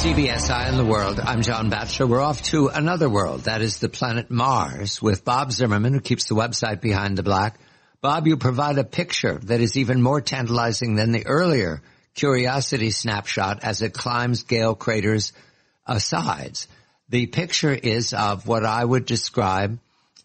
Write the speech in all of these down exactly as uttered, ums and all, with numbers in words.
C B S Eye on the World. I'm John Batchelor. We're off to another world. That is the planet Mars with Bob Zimmerman, who keeps the website Behind the Black. Bob, you provide a picture that is even more tantalizing than the earlier Curiosity snapshot as it climbs Gale Crater's uh, sides. The picture is of what I would describe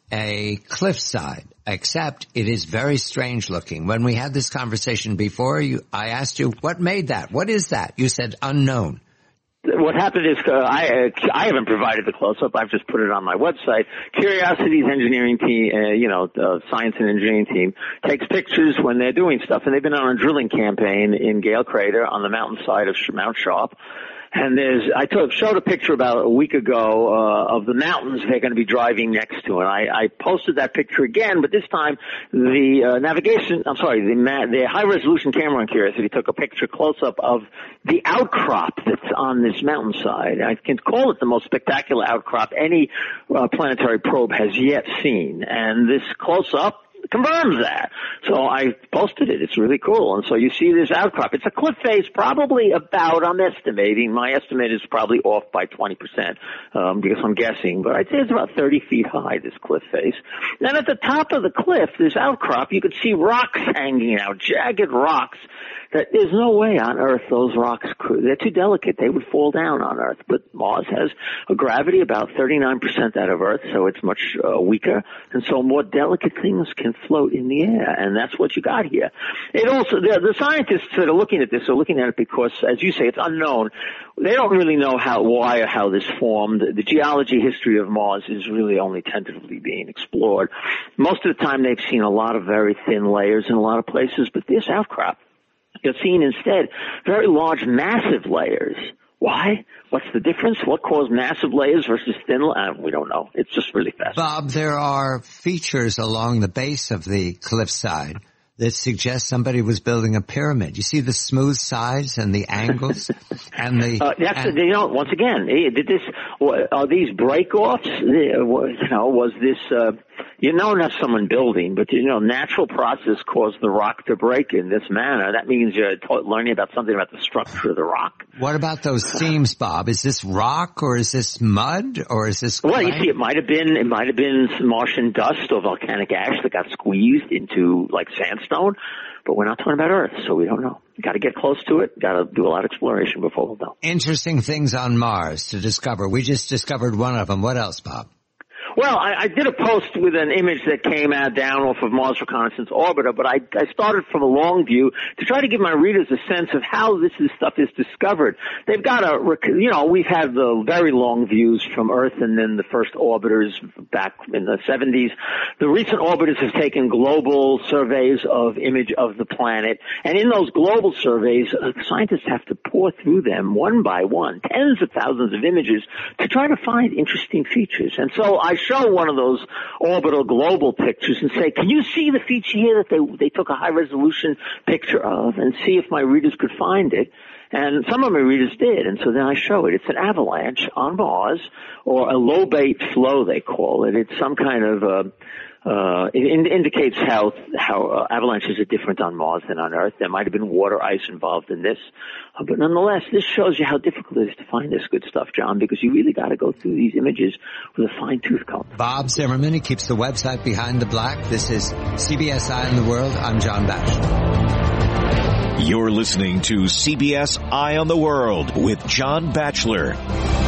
a cliffside, except it is very strange looking. When we had this conversation before, you, I asked you, what made that? What is that? You said unknown. What happened is uh, I uh, I haven't provided the close-up. I've just put it on my website. Curiosity's engineering team, uh, you know, uh, science and engineering team, takes pictures when they're doing stuff. And they've been on a drilling campaign in Gale Crater on the mountainside of Mount Sharp. And there's, I took, showed a picture about a week ago, uh, of the mountains they're going to be driving next to. And I, I posted that picture again, but this time the, uh, navigation, I'm sorry, the, ma- the high resolution camera on Curiosity took a picture close up of the outcrop that's on this mountainside. I can call it the most spectacular outcrop any, uh, planetary probe has yet seen. And this close up confirms that. So I posted it. It's really cool. And so you see this outcrop. It's a cliff face probably about, I'm estimating, my estimate is probably off by twenty percent, um, because I'm guessing, but I'd say it's about thirty feet high, this cliff face. Then at the top of the cliff, this outcrop, you could see rocks hanging out, jagged rocks that there's no way on Earth those rocks could, they're too delicate. They would fall down on Earth. But Mars has a gravity about thirty-nine percent that of Earth, so it's much uh, weaker. And so more delicate things can float in the air. And that's what you got here. It also, the, the scientists that are looking at this are looking at it because, as you say, it's unknown. They don't really know how, why or how this formed. The geology history of Mars is really only tentatively being explored. Most of the time they've seen a lot of very thin layers in a lot of places, but this outcrop, you're seeing instead very large, massive layers. Why? What's the difference? What caused massive layers versus thin layers? Uh, we don't know. It's just really fascinating. Bob, there are features along the base of the cliffside that suggest somebody was building a pyramid. You see the smooth sides and the angles and the... Uh, that's, and, you know, once again, did this, are these break-offs? You know, was this, uh, you know, not someone building, but, you know, natural process caused the rock to break in this manner. That means you're t- learning about something about the structure of the rock. What about those seams, Bob? Is this rock or is this mud or is this... Well, you see, it might have been, it might have been Martian dust or volcanic ash that got squeezed into, like, sandstone, but we're not talking about Earth, so we don't know. Got to get close to it. Got to do a lot of exploration before we'll know. Interesting things on Mars to discover. We just discovered one of them. What else, Bob? Well, I, I did a post with an image that came out down off of Mars Reconnaissance Orbiter, but I, I started from a long view to try to give my readers a sense of how this is, stuff is discovered. They've got a, you know, we've had the very long views from Earth and then the first orbiters back in the seventies. The recent orbiters have taken global surveys of image of the planet, and in those global surveys, uh, scientists have to pour through them one by one, tens of thousands of images, to try to find interesting features. And so I show one of those orbital global pictures and say, can you see the feature here that they they took a high resolution picture of, and see if my readers could find it. And some of my readers did, and so then I show it. It's an avalanche on Mars, or a lobate flow they call it. It's some kind of uh Uh, it in- indicates how how uh, avalanches are different on Mars than on Earth. There might have been water ice involved in this, uh, but nonetheless, this shows you how difficult it is to find this good stuff, John, because you really got to go through these images with a fine tooth comb. Bob Zimmerman, he keeps the website Behind the Black. This is C B S Eye on the World. I'm John Batchelor. You're listening to C B S Eye on the World with John Batchelor.